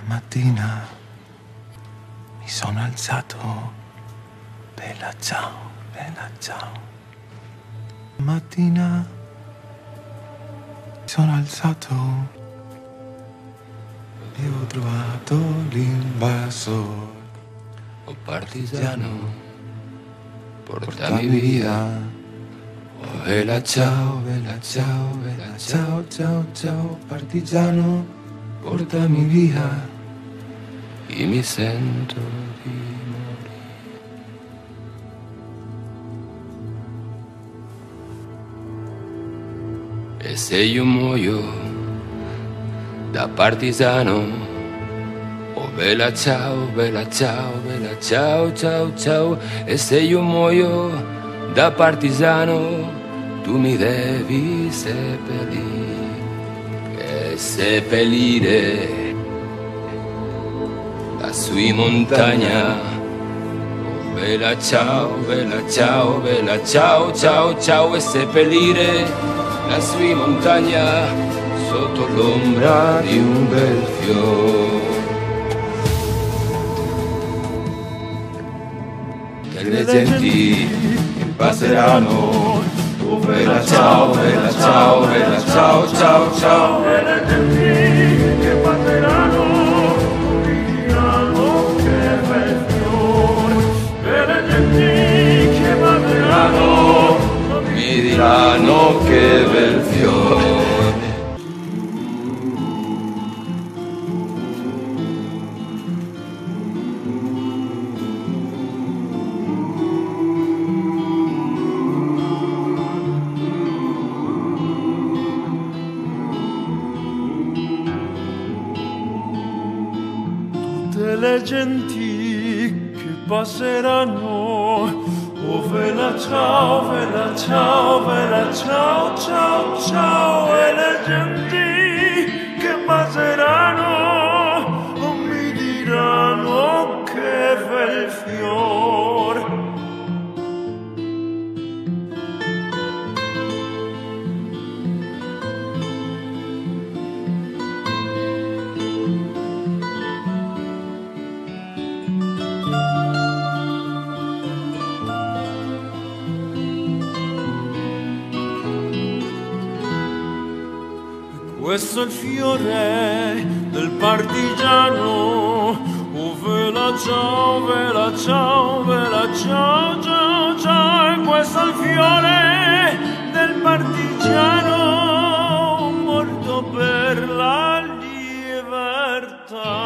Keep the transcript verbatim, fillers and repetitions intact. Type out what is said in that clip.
Stamattina mi sono alzato, bella ciao, bella ciao. Stamattina mi sono alzato e ho trovato l'invasor. Oh partigiano, Portami via. Oh bella ciao, bella ciao, bella ciao, ciao, ciao, partigiano, portami via. io mi sento di morire. E se io muoio da partigiano, oh bella ciao, bella ciao, bella ciao, ciao, ciao. E se io muoio da partigiano, tu mi devi seppellire. E seppellire lassù in montagna. Oh bella ciao, bella ciao, bella ciao, ciao, ciao. E seppellire lassù in montagna sotto l'ombra di un bel fiore. E le genti che passeranno, oh bella ciao, bella ciao, bella ciao, ciao, ciao. E le genti che passeranno mi diranno che bel fiore. E le genti che passeranno Mi diranno che bel fiore. tutte le genti che passeranno. Oh bella ciao, bella ciao, bella ciao, ciao, ciao. E le genti che passeranno oh, mi diranno che bel fior. Questo è il fiore del partigiano. Oh vela ciao, vela ciao, vela ciao, ciao, ciao. E questo è il fiore del partigiano morto per la libertà.